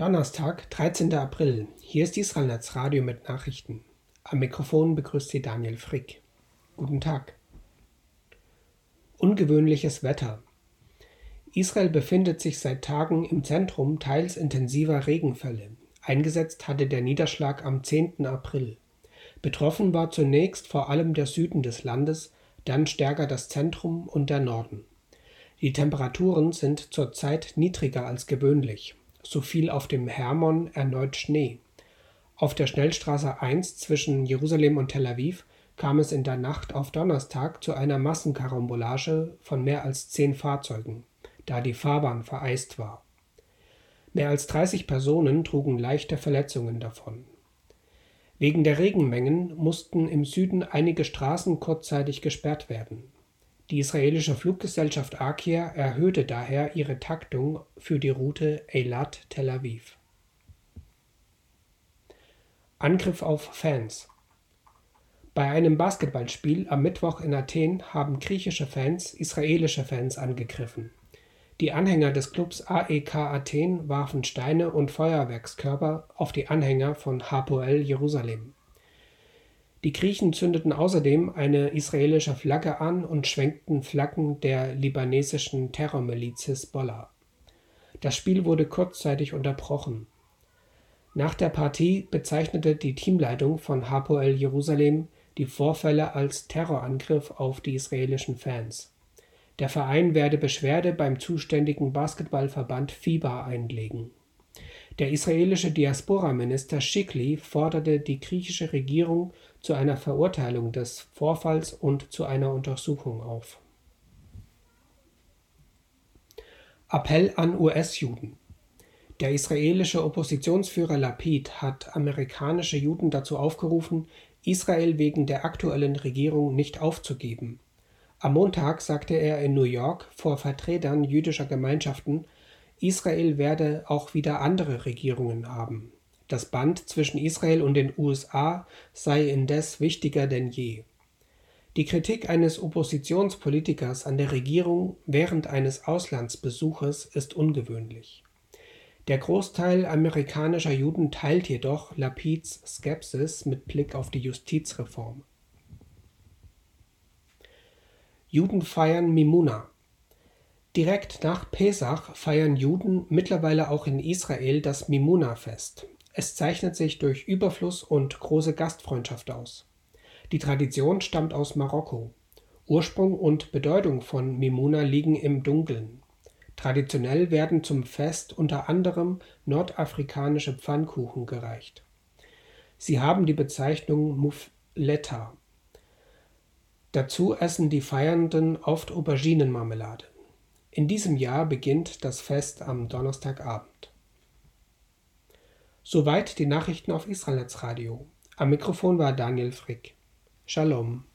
Donnerstag, 13. April. Hier ist Israelnetz Radio mit Nachrichten. Am Mikrofon begrüßt Sie Daniel Frick. Guten Tag. Ungewöhnliches Wetter. Israel befindet sich seit Tagen im Zentrum teils intensiver Regenfälle. Eingesetzt hatte der Niederschlag am 10. April. Betroffen war zunächst vor allem der Süden des Landes, dann stärker das Zentrum und der Norden. Die Temperaturen sind zurzeit niedriger als gewöhnlich. So fiel auf dem Hermon erneut Schnee. Auf der Schnellstraße 1 zwischen Jerusalem und Tel Aviv kam es in der Nacht auf Donnerstag zu einer Massenkarambolage von mehr als 10 Fahrzeugen, da die Fahrbahn vereist war. Mehr als 30 Personen trugen leichte Verletzungen davon. Wegen der Regenmengen mussten im Süden einige Straßen kurzzeitig gesperrt werden. Die israelische Fluggesellschaft Arkia erhöhte daher ihre Taktung für die Route Eilat-Tel Aviv. Angriff auf Fans. Bei einem Basketballspiel am Mittwoch in Athen haben griechische Fans israelische Fans angegriffen. Die Anhänger des Clubs AEK Athen warfen Steine und Feuerwerkskörper auf die Anhänger von Hapoel Jerusalem. Die Griechen zündeten außerdem eine israelische Flagge an und schwenkten Flaggen der libanesischen Terrormiliz Hisbollah. Das Spiel wurde kurzzeitig unterbrochen. Nach der Partie bezeichnete die Teamleitung von Hapoel Jerusalem die Vorfälle als Terrorangriff auf die israelischen Fans. Der Verein werde Beschwerde beim zuständigen Basketballverband FIBA einlegen. Der israelische Diaspora-Minister Shikli forderte die griechische Regierung zu einer Verurteilung des Vorfalls und zu einer Untersuchung auf. Appell an US-Juden. Der israelische Oppositionsführer Lapid hat amerikanische Juden dazu aufgerufen, Israel wegen der aktuellen Regierung nicht aufzugeben. Am Montag sagte er in New York vor Vertretern jüdischer Gemeinschaften, Israel werde auch wieder andere Regierungen haben. Das Band zwischen Israel und den USA sei indes wichtiger denn je. Die Kritik eines Oppositionspolitikers an der Regierung während eines Auslandsbesuches ist ungewöhnlich. Der Großteil amerikanischer Juden teilt jedoch Lapids Skepsis mit Blick auf die Justizreform. Juden feiern Mimuna. Direkt nach Pesach feiern Juden mittlerweile auch in Israel das Mimuna-Fest. Es zeichnet sich durch Überfluss und große Gastfreundschaft aus. Die Tradition stammt aus Marokko. Ursprung und Bedeutung von Mimuna liegen im Dunkeln. Traditionell werden zum Fest unter anderem nordafrikanische Pfannkuchen gereicht. Sie haben die Bezeichnung Mufleta. Dazu essen die Feiernden oft Auberginenmarmelade. In diesem Jahr beginnt das Fest am Donnerstagabend. Soweit die Nachrichten auf Israelnetz Radio. Am Mikrofon war Daniel Frick. Shalom.